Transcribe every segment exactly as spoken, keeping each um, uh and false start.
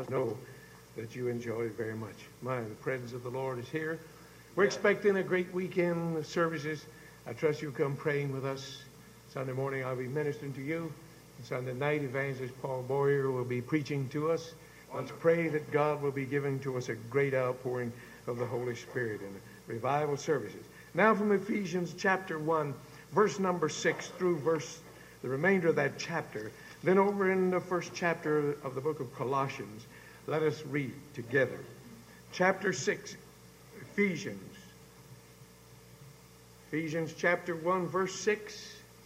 I know that you enjoyed it very much. My, the presence of the Lord is here. We're expecting a great weekend of services. I trust you'll come praying with us. Sunday morning I'll be ministering to you. And Sunday night, Evangelist Paul Boyer will be preaching to us. Let's pray that God will be giving to us a great outpouring of the Holy Spirit in revival services. Now from Ephesians chapter one, verse number six through verse, the remainder of that chapter. Then over in the first chapter of the book of Colossians, let us read together. Chapter six, Ephesians. Ephesians chapter one, verse six.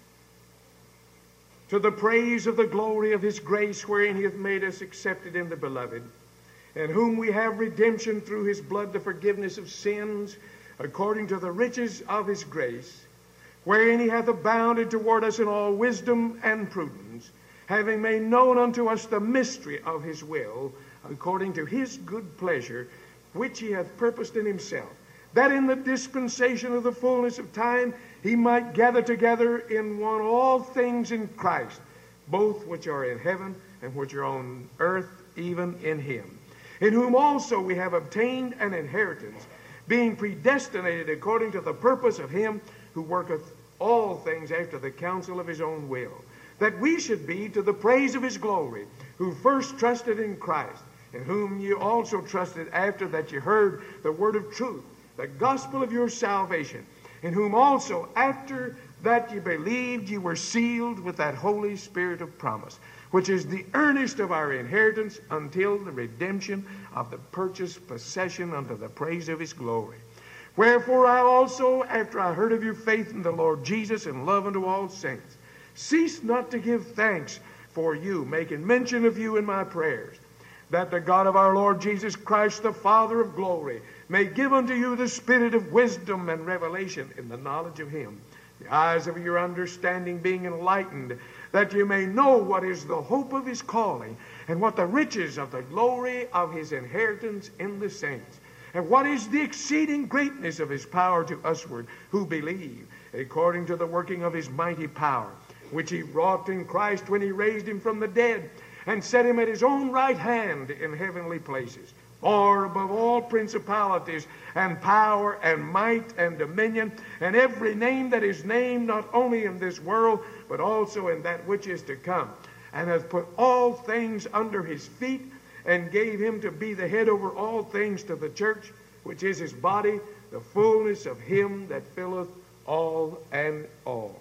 To the praise of the glory of his grace, wherein he hath made us accepted in the beloved, in whom we have redemption through his blood, the forgiveness of sins, according to the riches of his grace, wherein he hath abounded toward us in all wisdom and prudence, having made known unto us the mystery of his will, according to his good pleasure, which he hath purposed in himself, that in the dispensation of the fullness of time he might gather together in one all things in Christ, both which are in heaven and which are on earth, even in him, in whom also we have obtained an inheritance, being predestinated according to the purpose of him who worketh all things after the counsel of his own will, that we should be to the praise of his glory, who first trusted in Christ, in whom you also trusted after that you heard the word of truth, the gospel of your salvation, in whom also after that ye believed ye were sealed with that Holy Spirit of promise, which is the earnest of our inheritance until the redemption of the purchased possession unto the praise of his glory. Wherefore I also, after I heard of your faith in the Lord Jesus and love unto all saints, cease not to give thanks for you, making mention of you in my prayers, that the God of our Lord Jesus Christ, the Father of glory, may give unto you the spirit of wisdom and revelation in the knowledge of him, the eyes of your understanding being enlightened, that you may know what is the hope of his calling, and what the riches of the glory of his inheritance in the saints, and what is the exceeding greatness of his power to usward who believe, according to the working of his mighty power, which he wrought in Christ when he raised him from the dead, and set him at his own right hand in heavenly places, far above all principalities and power and might and dominion, and every name that is named, not only in this world, but also in that which is to come, and hath put all things under his feet, and gave him to be the head over all things to the church, which is his body, the fullness of him that filleth all and all.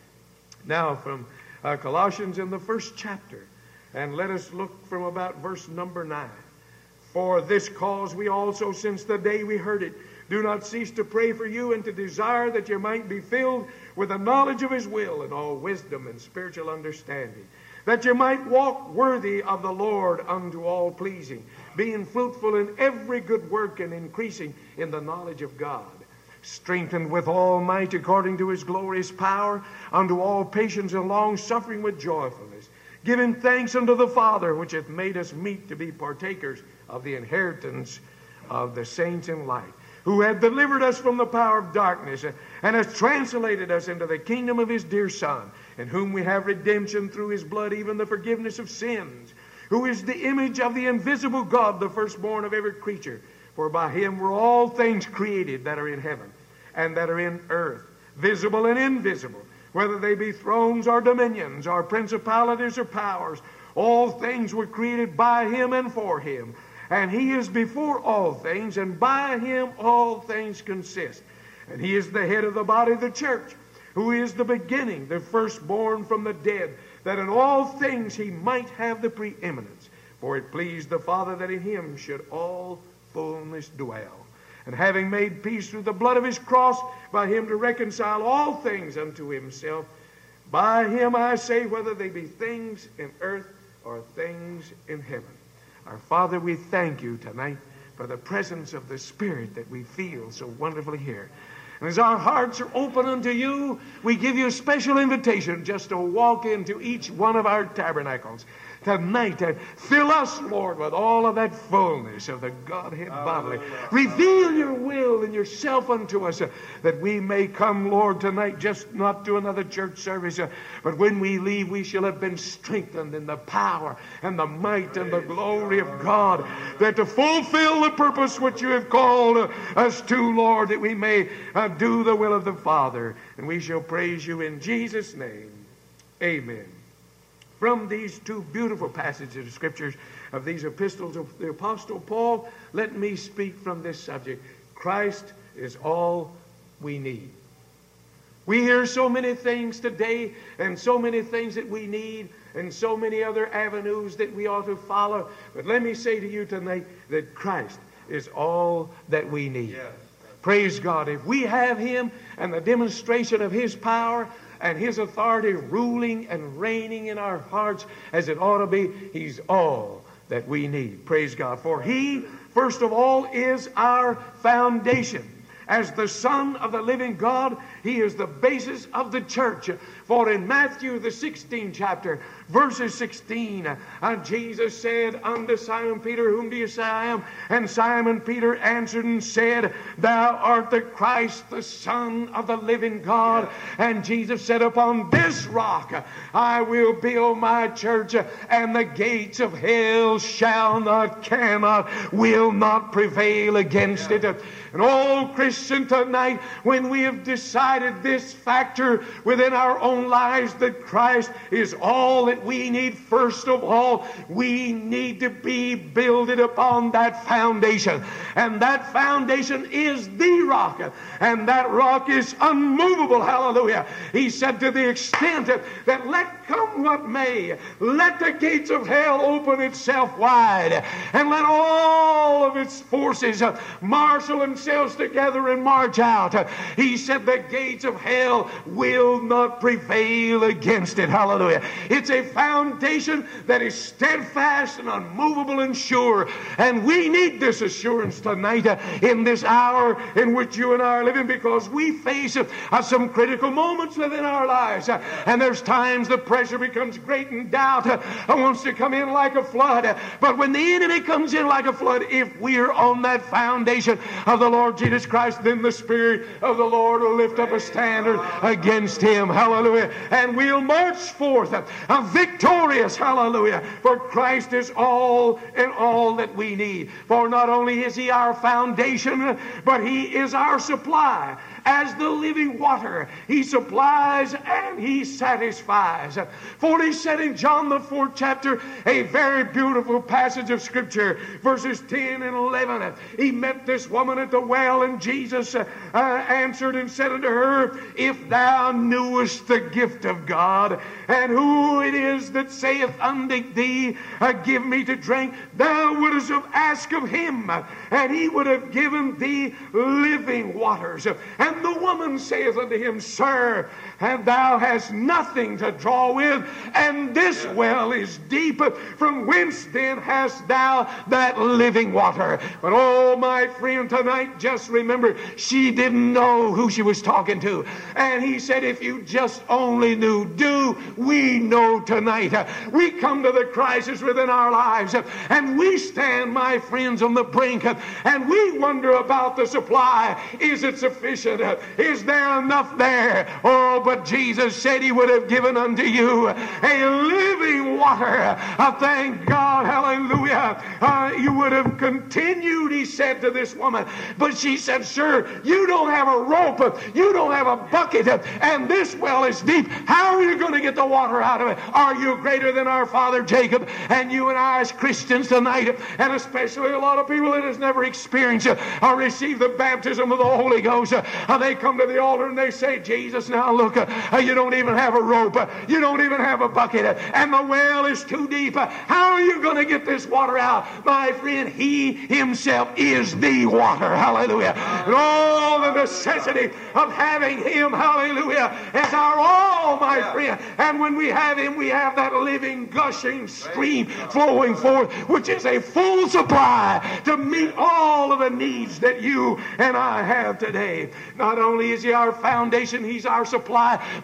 Now from uh, Colossians in the first chapter, and let us look from about verse number nine. For this cause we also, since the day we heard it, do not cease to pray for you, and to desire that you might be filled with the knowledge of his will and all wisdom and spiritual understanding, that you might walk worthy of the Lord unto all pleasing, being fruitful in every good work and increasing in the knowledge of God, strengthened with all might according to his glorious power, unto all patience and long suffering with joyfulness, giving thanks unto the Father, which hath made us meet to be partakers of the inheritance of the saints in light, who hath delivered us from the power of darkness, and hath translated us into the kingdom of his dear Son, in whom we have redemption through his blood, even the forgiveness of sins, who is the image of the invisible God, the firstborn of every creature. For by him were all things created that are in heaven and that are in earth, visible and invisible, whether they be thrones or dominions or principalities or powers. All things were created by him and for him. And he is before all things, and by him all things consist. And he is the head of the body, the church, who is the beginning, the firstborn from the dead, that in all things he might have the preeminence. For it pleased the Father that in him should all fullness dwell. And having made peace through the blood of his cross, by him to reconcile all things unto himself. By him I say, whether they be things in earth or things in heaven. Our Father, we thank you tonight for the presence of the Spirit that we feel so wonderfully here. And as our hearts are open unto you, we give you a special invitation just to walk into each one of our tabernacles. tonight. And fill us, Lord, with all of that fullness of the Godhead bodily. Reveal your will and yourself unto us, uh, that we may come, Lord, tonight just not to another church service, uh, but when we leave, we shall have been strengthened in the power and the might and the glory of God, that to fulfill the purpose which you have called uh, us to, Lord, that we may uh, do the will of the Father. And we shall praise you in Jesus' name. Amen. From these two beautiful passages of Scriptures, of these epistles of the Apostle Paul, let me speak from this subject. Christ is all we need. We hear so many things today, and so many things that we need, and so many other avenues that we ought to follow. But let me say to you tonight that Christ is all that we need. Yes. Praise God. If we have Him and the demonstration of His power and His authority ruling and reigning in our hearts as it ought to be, He's all that we need. Praise God. For He, first of all, is our foundation. As the Son of the living God, He is the basis of the church. For in Matthew, the sixteenth chapter, verses sixteen, uh, Jesus said unto Simon Peter, Whom do you say I am? And Simon Peter answered and said, Thou art the Christ, the Son of the living God. And Jesus said, Upon this rock I will build my church, and the gates of hell shall not, cannot, will not prevail against yeah. it. And oh, Christian, tonight, when we have decided this factor within our own lives, that Christ is all that we need, first of all, we need to be builded upon that foundation. And that foundation is the rock. And that rock is unmovable. Hallelujah. He said, to the extent that, that let come what may, let the gates of hell open itself wide, and let all of its forces uh, marshal themselves together and march out. Uh, he said the gates of hell will not prevail against it. Hallelujah. It's a foundation that is steadfast and unmovable and sure. And we need this assurance tonight uh, in this hour in which you and I are living, because we face uh, some critical moments within our lives. Uh, and there's times the pressure becomes great and doubt uh, wants to come in like a flood. Uh, but when the enemy comes in like a flood, if we're on that foundation of the Lord Jesus Christ, then the Spirit of the Lord will lift up a standard against him. Hallelujah. And we'll march forth uh, victorious. Hallelujah. For Christ is all and all that we need. For not only is He our foundation, but He is our supply. As the living water, He supplies and He satisfies. For He said in John the fourth chapter, a very beautiful passage of Scripture, verses ten and eleven. He met this woman at the well, and Jesus uh, uh, answered and said unto her, If thou knewest the gift of God, and who it is that saith unto thee, uh, Give me to drink, thou wouldst have asked of Him, and He would have given thee living waters. And And the woman saith unto him, Sir, and thou hast nothing to draw with, and this well is deep. From whence then hast thou that living water? But oh, my friend, tonight, just remember, she didn't know who she was talking to. And he said, if you just only knew, do we know tonight? We come to the crisis within our lives, and we stand, my friends, on the brink, and we wonder about the supply. Is it sufficient? Is there enough there? Oh, but Jesus said He would have given unto you a living water. Uh, thank God, hallelujah. Uh, you would have continued, He said to this woman. But she said, Sir, you don't have a rope, you don't have a bucket, and this well is deep. How are you going to get the water out of it? Are you greater than our father Jacob? And you and I as Christians tonight, and especially a lot of people that has never experienced or received the baptism of the Holy Ghost, uh, they come to the altar and they say, Jesus, now look, uh, you don't even have a rope, uh, you don't even have a bucket, uh, and the well is too deep. Uh, how are you going to get this water out? My friend, He Himself is the water. Hallelujah. And all the necessity of having Him, hallelujah, is our all, my friend. And when we have Him, we have that living, gushing stream flowing forth, which is a full supply to meet all of the needs that you and I have today. Not only is He our foundation, He's our supply,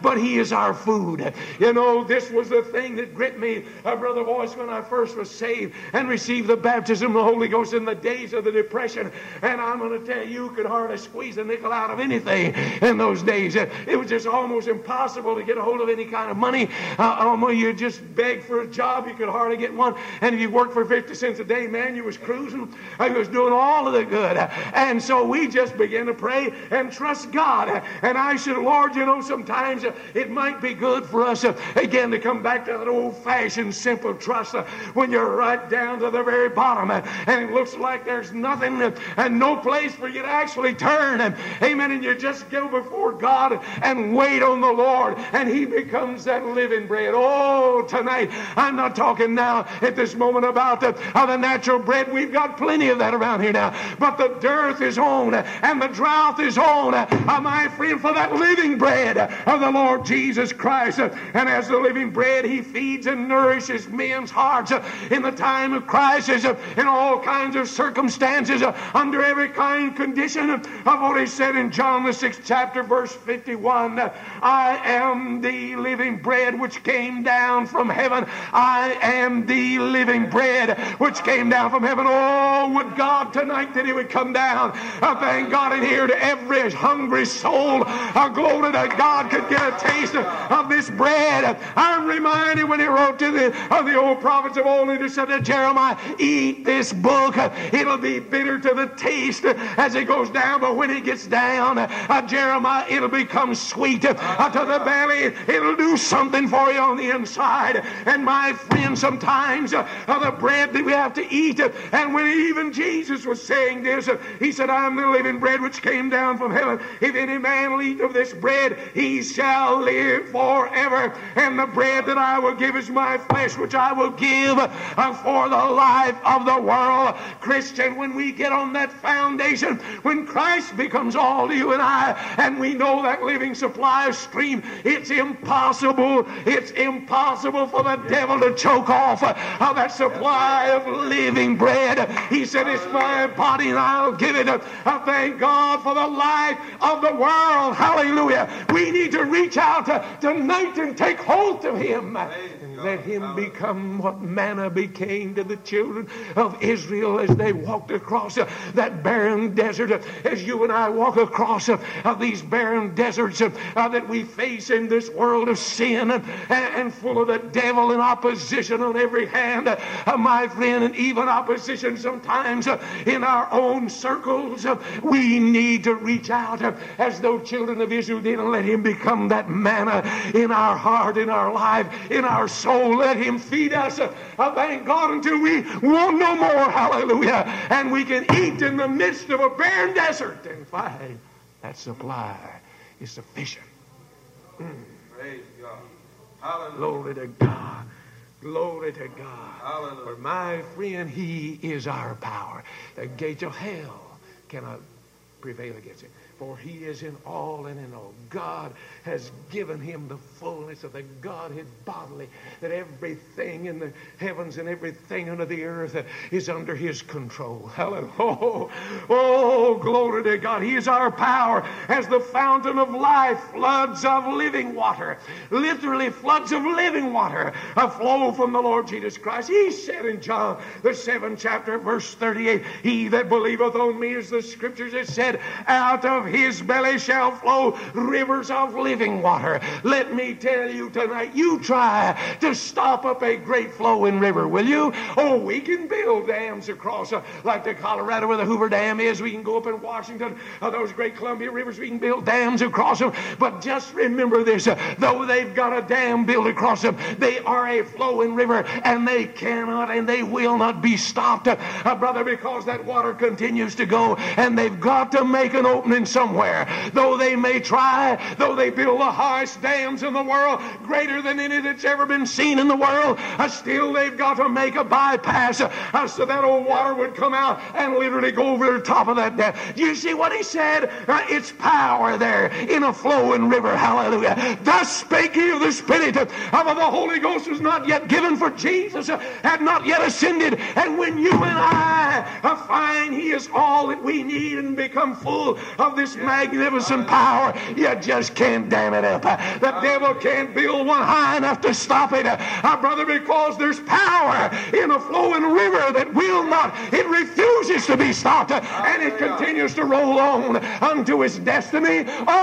but He is our food. You know, this was the thing that gripped me, uh, Brother Boyce, when I first was saved and received the baptism of the Holy Ghost in the days of the Depression. And I'm going to tell you, you could hardly squeeze a nickel out of anything in those days. It was just almost impossible to get a hold of any kind of money. Uh, um, you just beg for a job, you could hardly get one. And if you worked for fifty cents a day, man, you was cruising. You was doing all of the good. And so we just began to pray and trust God. And I said, Lord, you know, sometimes it might be good for us, again, to come back to that old-fashioned simple trust when you're right down to the very bottom and it looks like there's nothing and no place for you to actually turn. And, amen. And you just go before God and wait on the Lord, and He becomes that living bread. Oh, tonight, I'm not talking now at this moment about the, uh, the natural bread. We've got plenty of that around here now. But the dearth is on and the drought is on, uh, my friend, for that living bread of the Lord Jesus Christ. And as the living bread, He feeds and nourishes men's hearts in the time of crisis, in all kinds of circumstances, under every kind of condition of what He said in John the sixth chapter, verse fifty-one. I am the living bread which came down from heaven. I am the living bread which came down from heaven. Oh, would God tonight that He would come down. I thank God in here to every hungry soul. A glory that God could get a taste of this bread. I'm reminded when He wrote to the, of the old prophets of old, and He said to Jeremiah, eat this book. It'll be bitter to the taste as it goes down, but when it gets down, uh, Jeremiah, it'll become sweet uh, to the belly. It'll do something for you on the inside. And my friend, sometimes uh, uh, the bread that we have to eat, uh, and when even Jesus was saying this, uh, He said, I am the living bread which came down from heaven. If any man will eat of this bread, he shall live forever. And the bread that I will give is my flesh, which I will give uh, for the life of the world. Christian, when we get on that foundation, when Christ becomes all to you and I, and we know that living supply of stream, it's impossible, it's impossible for the devil to choke off uh, that supply of living bread. He said, it's my body and I'll give it. Uh, I thank God for the life of the world. Hallelujah. We need to reach out uh, tonight and take hold of Him. And let Him become what manna became to the children of Israel as they walked across uh, that barren desert. Uh, as you and I walk across uh, uh, these barren deserts uh, uh, that we face in this world of sin uh, and, and full of the devil and opposition on every hand, uh, uh, my friend, and even opposition sometimes uh, in our own circles. Uh, we need to reach out uh, as those children of Israel did and let Him become that manna in our heart, in our life, in our soul. Let Him feed us, uh, uh, thank God, until we want no more. Hallelujah. And we can eat in the midst of a barren desert and find that supply is sufficient. Mm. Praise God. Hallelujah. Glory to God. Glory to God. Hallelujah. For my friend, He is our power. The gates of hell cannot prevail against it. For He is in all and in all. God has given Him the fullness of the Godhead bodily, that everything in the heavens and everything under the earth is under His control. Hallelujah. Oh, oh, glory to God. He is our power as the fountain of life, floods of living water. Literally floods of living water flow from the Lord Jesus Christ. He said in John, the seventh chapter, verse thirty-eight, He that believeth on me, as the Scriptures have said, out of His belly shall flow rivers of living water. Let me tell you tonight, you try to stop up a great flowing river, will you? Oh, we can build dams across, uh, like the Colorado where the Hoover Dam is. We can go up in Washington, uh, those great Columbia rivers, we can build dams across them. But just remember this, uh, though they've got a dam built across them, they are a flowing river, and they cannot and they will not be stopped, uh, uh, brother, because that water continues to go, and they've got to make an opening somewhere. Though they may try, though they build the highest dams in the world, greater than any that's ever been seen in the world, uh, still they've got to make a bypass uh, so that old water would come out and literally go over the top of that dam. Do you see what he said? Uh, it's power there in a flowing river. Hallelujah. Thus spake He of the Spirit of the Holy Ghost was not yet given, for Jesus uh, had not yet ascended. And when you and I uh, find He is all that we need and become full of this this magnificent power, you just can't dam it up. The devil can't build one high enough to stop it, uh, brother, because there's power in a flowing river that will not, it refuses to be stopped, uh, and it continues to roll on unto its destiny.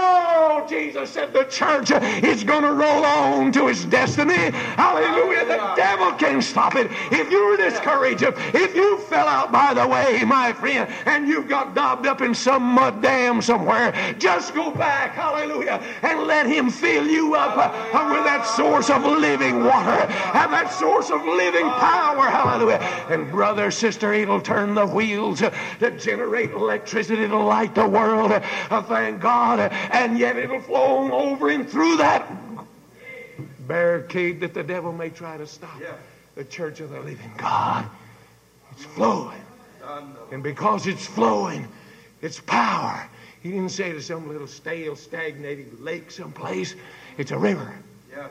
Oh, Jesus said the church is going to roll on to its destiny. Hallelujah. The devil can't stop it. If you're discouraged, if you fell out by the way, my friend, and you've got daubed up in some mud dam somewhere, just go back, hallelujah, and let him fill you up uh, with that source of living water and that source of living power, hallelujah. And brother, sister, it'll turn the wheels uh, to generate electricity to light the world, uh, thank God, and yet it'll flow on over and through that barricade that the devil may try to stop the church of the living God. It's flowing. And because it's flowing, it's power. He didn't say to some little stale, stagnating lake someplace. It's a river. Yes.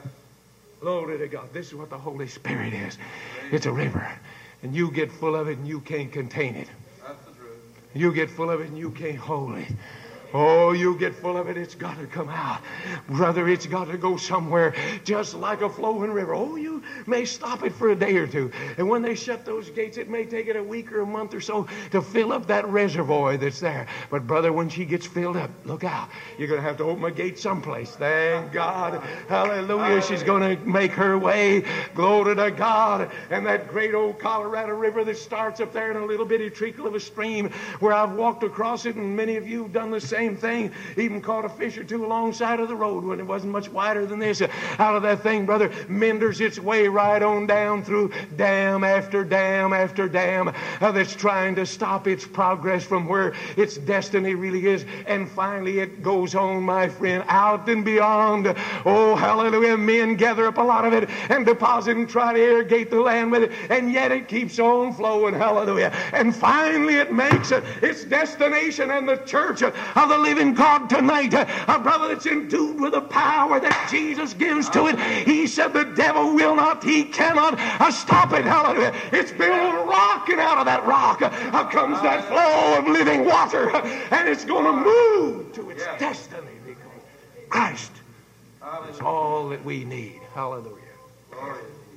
Glory to God. This is what the Holy Spirit is. It's a river. And you get full of it and you can't contain it. That's the truth. You get full of it and you can't hold it. Oh, you get full of it, it's got to come out. Brother, it's got to go somewhere just like a flowing river. Oh, you may stop it for a day or two. And when they shut those gates, it may take it a week or a month or so to fill up that reservoir that's there. But brother, when she gets filled up, look out. You're going to have to open a gate someplace. Thank God. Hallelujah. She's going to make her way. Glory to God. And that great old Colorado River that starts up there in a little bitty trickle of a stream where I've walked across it, and many of you have done the same thing, even caught a fish or two alongside of the road when it wasn't much wider than this. Out of that thing, brother, menders its way right on down through dam after dam after dam uh, that's trying to stop its progress from where its destiny really is. And finally it goes on, my friend, out and beyond. Oh, hallelujah. Men gather up a lot of it and deposit and try to irrigate the land with it, and yet it keeps on flowing. Hallelujah. And finally it makes it its destination, and the church of the living God tonight, a brother that's endued with the power that Jesus gives to it. He said the devil will not, he cannot uh, stop it. Hallelujah. It's built on rock, and out of that rock uh, comes that flow of living water, uh, and it's going to move to its yeah. destiny, because Christ Hallelujah. Is all that we need. Hallelujah. Glory.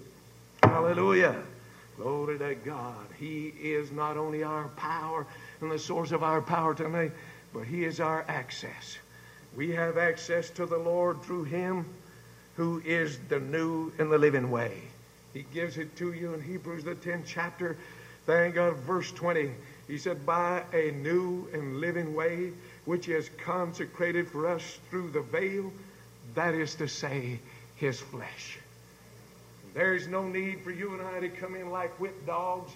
Hallelujah. Glory to God. He is not only our power and the source of our power tonight, but he is our access. We have access to the Lord through him who is the new and the living way. He gives it to you in Hebrews the tenth chapter. Thank God, verse twenty. He said, by a new and living way, which he has consecrated for us through the veil, that is to say, his flesh. There's no need for you and I to come in like whipped dogs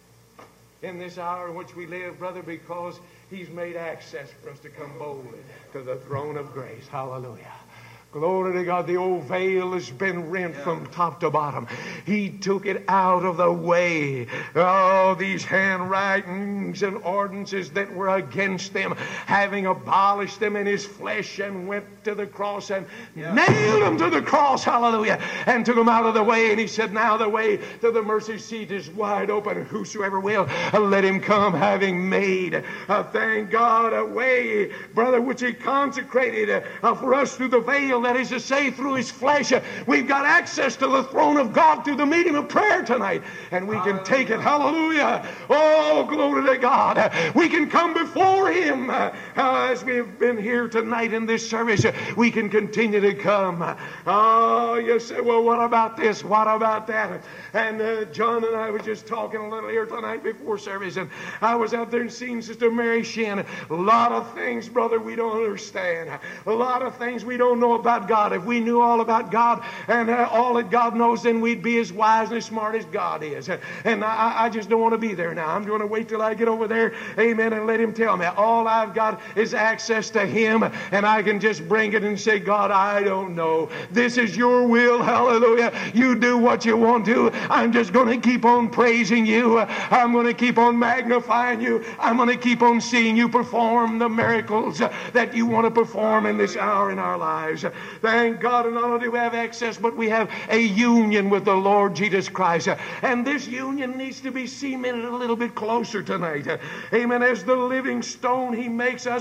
in this hour in which we live, brother, because he's made access for us to come boldly to the throne of grace. Hallelujah. Glory to God. The old veil has been rent yeah. from top to bottom. He took it out of the way. Oh, these handwritings and ordinances that were against them, having abolished them in his flesh, and went to the cross and yeah. nailed them to the cross. Hallelujah. And took them out of the way. And he said, now the way to the mercy seat is wide open. And whosoever will, let him come, having made, uh, thank God, a way, brother, which he consecrated uh, for us through the veil. That is to say, through his flesh. We've got access to the throne of God through the medium of prayer tonight. And we can take it. Hallelujah. Oh, glory to God. We can come before him. Uh, as we've been here tonight in this service, we can continue to come. Oh, you say, well, what about this? What about that? And uh, John and I were just talking a little here tonight before service. And I was out there and seeing Sister Mary Shin. A lot of things, brother, we don't understand. A lot of things we don't know about God. If we knew all about God and uh, all that God knows, then we'd be as wise and as smart as God is. And I, I just don't want to be there now. I'm going to wait till I get over there, amen, and let him tell me. All I've got is access to him, and I can just bring it and say, God, I don't know. This is your will. Hallelujah. You do what you want to. I'm just going to keep on praising you. I'm going to keep on magnifying you. I'm going to keep on seeing you perform the miracles that you want to perform in this hour in our lives. Thank God. And not only do we have access, but we have a union with the Lord Jesus Christ. And this union needs to be cemented a little bit closer tonight. Amen. As the living stone, he makes us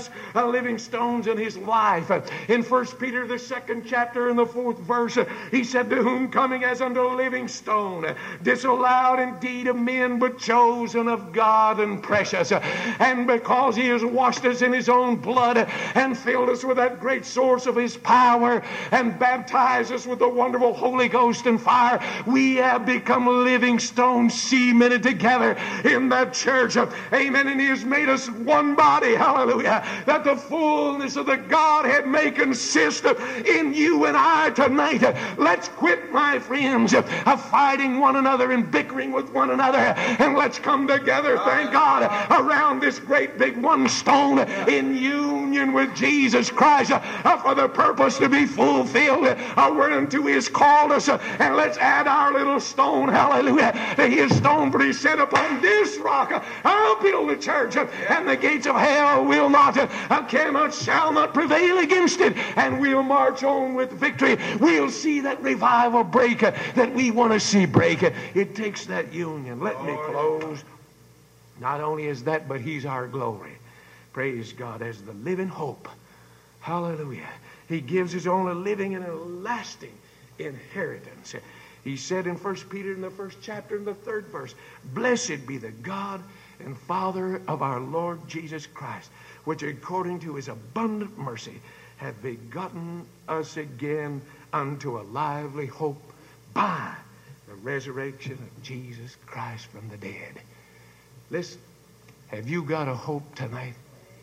us uh, living stones in his life. Uh, in First Peter, the second chapter, in the fourth verse, uh, he said, to whom coming as unto a living stone, uh, disallowed indeed of men, but chosen of God and precious. Uh, and because he has washed us in his own blood uh, and filled us with that great source of his power and baptized us with the wonderful Holy Ghost and fire, we have become living stones cemented together in that church. Amen. And he has made us one body. Hallelujah. That the fullness of the Godhead may consist in you and I tonight. Let's quit, my friends, of fighting one another and bickering with one another, and let's come together, thank God, around this great big one stone in union with Jesus Christ for the purpose to be fulfilled whereunto he has called us. And let's add our little stone, hallelujah, to his stone, for he said, upon this rock I'll build the church, and the gates of hell will not, cannot, shall not prevail against it. And we'll march on with victory. We'll see that revival break that we want to see break. It takes that union. Let me close. Not only is that, but he's our glory. Praise God, as the living hope. Hallelujah. He gives his own a living and a lasting inheritance. He said in First Peter, in the first chapter, in the third verse, blessed be the God and Father of our Lord Jesus Christ, which according to his abundant mercy hath begotten us again unto a lively hope by the resurrection of Jesus Christ from the dead. Listen, have you got a hope tonight?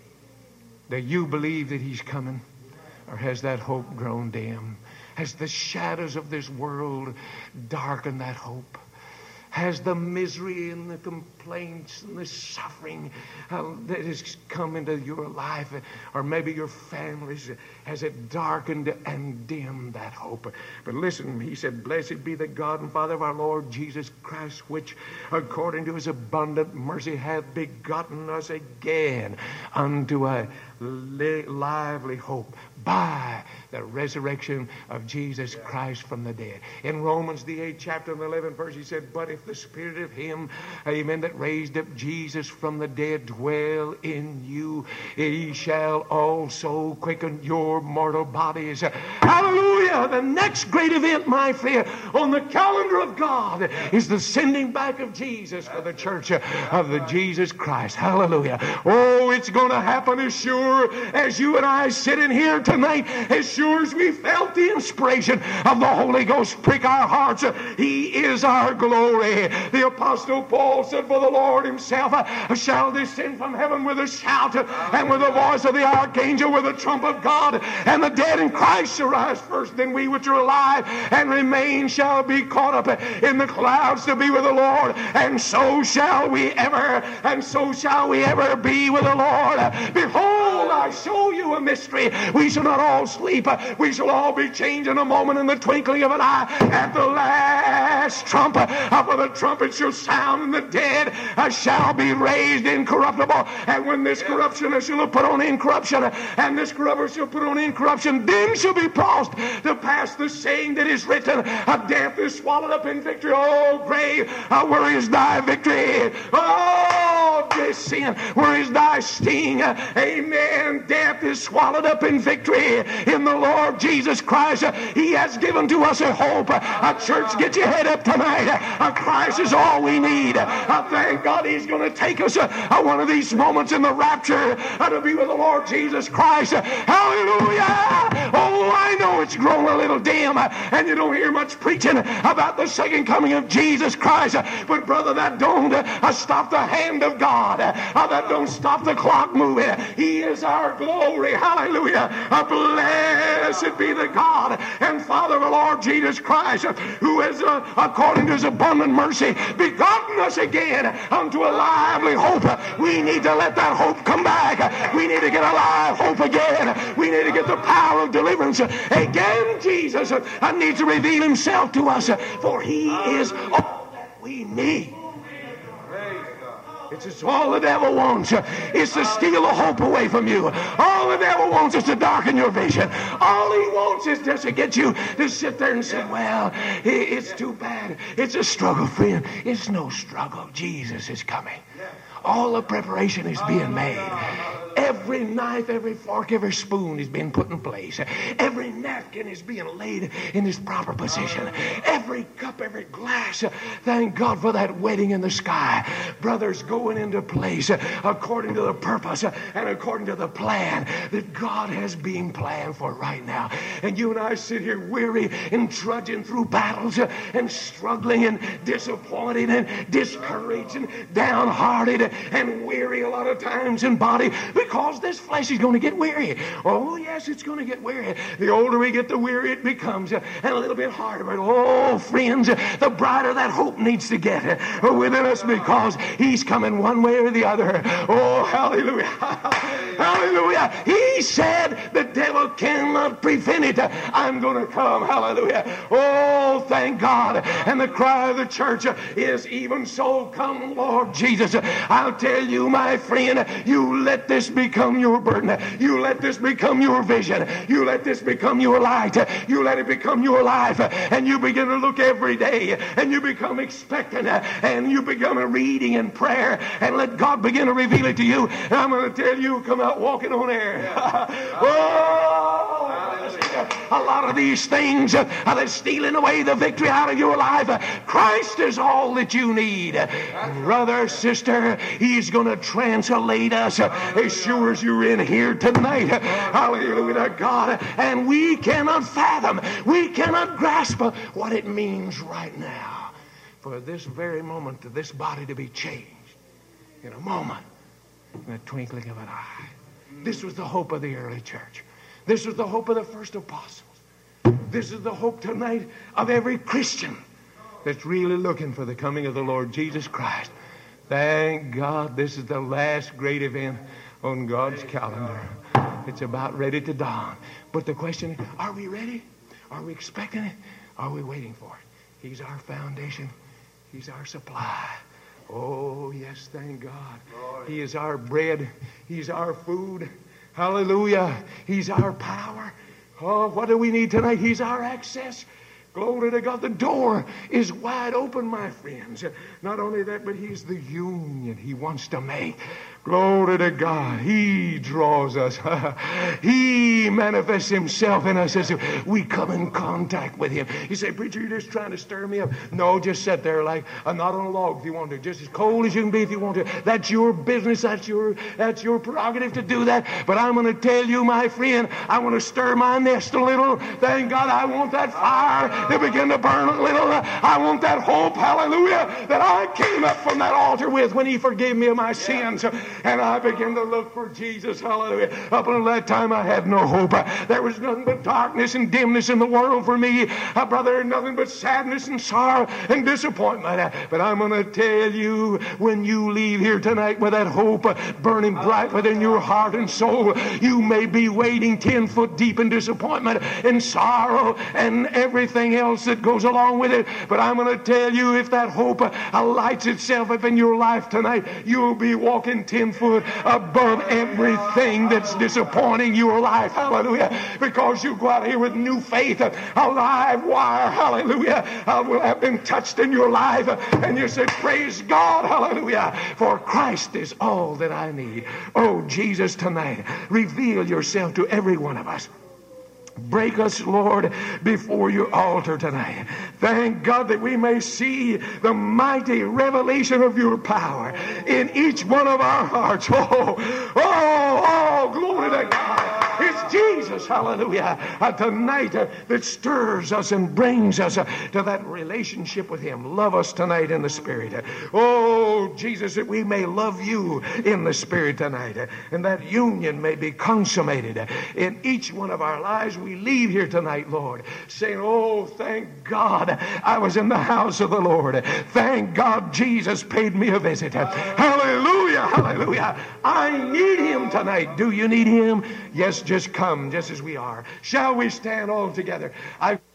Do you believe that he's coming? Or has that hope grown dim? Has the shadows of this world darkened that hope? Has the misery and the complaints and the suffering uh, that has come into your life, or maybe your families, has it darkened and dimmed that hope? But listen, he said, blessed be the God and Father of our Lord Jesus Christ, which according to his abundant mercy hath begotten us again unto a li- lively hope by the resurrection of Jesus Christ from the dead. In Romans, the eighth chapter and the eleventh verse, he said, but if the spirit of him, amen, that raised up Jesus from the dead dwell in you, he shall also quicken your mortal bodies. Hallelujah! The next great event, my friend, on the calendar of God is the sending back of Jesus for the church of the Jesus Christ. Hallelujah! Oh, it's going to happen as sure as you and I sit in here tonight, as sure as we felt the inspiration of the Holy Ghost prick our hearts. He is our glory. The Apostle Paul said, for the Lord himself shall descend from heaven with a shout, and with the voice of the archangel, with the trump of God, and the dead in Christ shall rise first. Then we which are alive and remain shall be caught up in the clouds to be with the Lord, and so shall we ever, and so shall we ever be with the Lord. Behold, I show you a mystery. We shall not all sleep. We shall all be changed in a moment, in the twinkling of an eye, at the last trump. For the trumpet shall sound, and the dead shall be raised incorruptible. And when this corruption shall put on incorruption, and this corruption shall put on incorruption, then shall be paused to pass the saying that is written, death is swallowed up in victory. Oh, grave, where is thy victory? Oh, this sin, where is thy sting? Amen. Death is swallowed up in victory in the Lord Jesus Christ. He has given to us a hope. A church, get your head up tonight. A Christ is all we need. I thank God he's going to take us uh, one of these moments in the rapture uh, to be with the Lord Jesus Christ. Hallelujah! Oh, I know it's grown a little dim, uh, and you don't hear much preaching about the second coming of Jesus Christ. Uh, but brother, that don't uh, stop the hand of God. Uh, that don't stop the clock moving. He is our glory. Hallelujah! Uh, blessed be the God and Father of our Lord Jesus Christ, uh, who has, uh, according to his abundant mercy, begotten us again unto a lively hope. We need to let that hope come back. We need to get a live hope again. We need to get the power of deliverance again. Jesus needs to reveal himself to us, for he is all that we need. It's just all the devil wants is to steal the hope away from you. All the devil wants is to darken your vision. All he wants is just to get you to sit there and say, well, it's too bad. It's a struggle, friend. It's no struggle. Jesus is coming. All the preparation is being made. Every knife, every fork, every spoon is being put in place. Every napkin is being laid in its proper position. Every cup, every glass, thank God for that wedding in the sky. Brothers, going into place according to the purpose and according to the plan that God has been planned for right now. And you and I sit here weary and trudging through battles and struggling and disappointed and discouraged and downhearted and weary a lot of times in body, because this flesh is going to get weary. Oh, yes, it's going to get weary. The older we get, the wearier it becomes, uh, and a little bit harder. But, oh, friends, uh, the brighter that hope needs to get uh, within us, because he's coming one way or the other. Oh, hallelujah. Hallelujah. He said the devil cannot prevent it. I'm going to come. Hallelujah. Oh, thank God. And the cry of the church uh, is, even so, come, Lord Jesus. I'll tell you, my friend, you let this become your burden. You let this become your vision. You let this become your light. You let it become your life. And you begin to look every day. And you become expectant. And you become a reading and prayer. And let God begin to reveal it to you. And I'm going to tell you, come out walking on air. Oh! A lot of these things uh, are stealing away the victory out of your life. Uh, Christ is all that you need. Uh, brother, sister, he's going to translate us uh, as sure as you're in here tonight. Uh, hallelujah to God. And we cannot fathom, we cannot grasp uh, what it means right now for this very moment, to this body to be changed in a moment, in a twinkling of an eye. This was the hope of the early church. This was the hope of the first apostles. This is the hope tonight of every Christian that's really looking for the coming of the Lord Jesus Christ. Thank God this is the last great event on God's calendar. It's about ready to dawn. But the question is, are we ready? Are we expecting it? Are we waiting for it? He's our foundation. He's our supply. Oh, yes, thank God. He is our bread. He's our food. Hallelujah. He's our power. Oh, what do we need tonight? He's our access. Glory to God. The door is wide open, my friends. Not only that, but he's the union he wants to make. Glory to God. He draws us. He manifests himself in us as we come in contact with him. You say, preacher, you're just trying to stir me up. No, just sit there like a knot on a log if you want to. Just as cold as you can be if you want to. That's your business. That's your, that's your prerogative to do that. But I'm going to tell you, my friend, I want to stir my nest a little. Thank God, I want that fire to begin to burn a little. I want that hope, hallelujah, that I came up from that altar with when he forgave me of my sins. And I began to look for Jesus, hallelujah. Up until that time, I had no hope. There was nothing but darkness and dimness in the world for me. Uh, brother, nothing but sadness and sorrow and disappointment. But I'm going to tell you, when you leave here tonight with that hope burning bright within your heart and soul, you may be wading ten foot deep in disappointment and sorrow and everything else that goes along with it. But I'm going to tell you, if that hope uh, lights itself up in your life tonight, you'll be walking ten foot above everything that's disappointing your life. Hallelujah. Because you go out here with new faith, a live wire. Hallelujah. Uh, will have been touched in your life. And you say, praise God. Hallelujah. For Christ is all that I need. Oh, Jesus, tonight, reveal yourself to every one of us. Break us, Lord, before your altar tonight. Thank God that we may see the mighty revelation of your power in each one of our hearts. Oh, oh, oh, glory to God. It's Jesus, hallelujah, uh, tonight uh, that stirs us and brings us uh, to that relationship with him. Love us tonight in the Spirit. Uh, oh, Jesus, that we may love you in the Spirit tonight. Uh, and that union may be consummated uh, in each one of our lives. We leave here tonight, Lord, saying, oh, thank God I was in the house of the Lord. Thank God Jesus paid me a visit. Hallelujah, hallelujah. I need him tonight. Do you need him? Yes, just come just as we are. Shall we stand all together? I